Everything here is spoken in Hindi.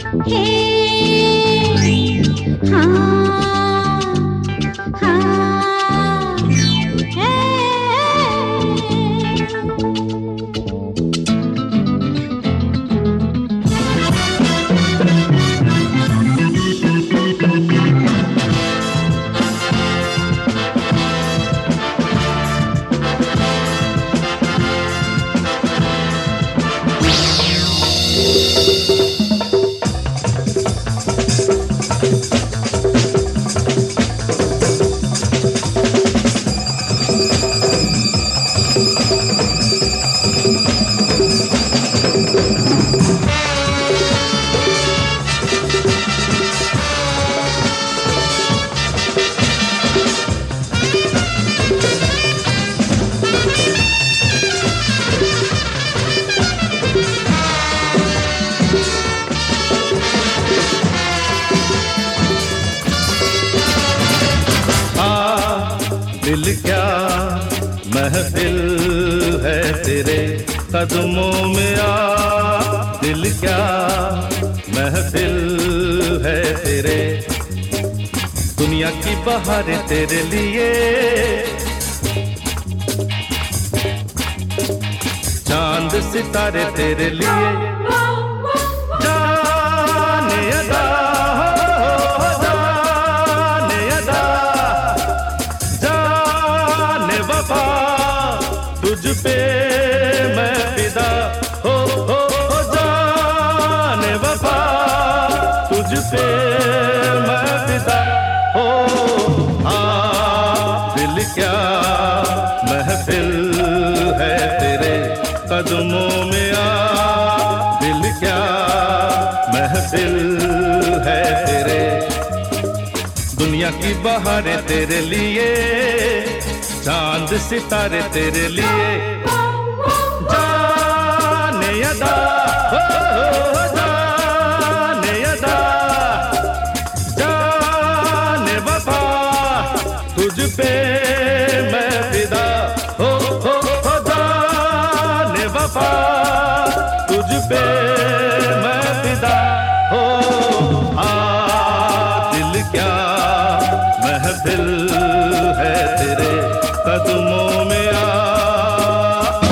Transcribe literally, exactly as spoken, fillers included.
हे हाँ हाँ हे दिल क्या महफिल है तेरे कदमों में आ, दिल क्या महफिल है तेरे, दुनिया की बहारें तेरे लिए, चांद सितारे तेरे लिए, जाने अदा हो जाने अदा, जाने वफा तुझ पे मैं फिदा, हो हो हो जाने वफा तुझ पे मैं फिदा, हो हाँ दिल क्या महफिल है तेरे कदमों में आ, दिल क्या महफिल है तेरे, दुनिया की बहारें तेरे लिए, चांद सितारे तेरे लिए, जाने अदा हो जाने अदा, जाने वफा तुझ पे मैं फिदा, हो हो हो जाने वफा तुझ पे मैं फिदा, हो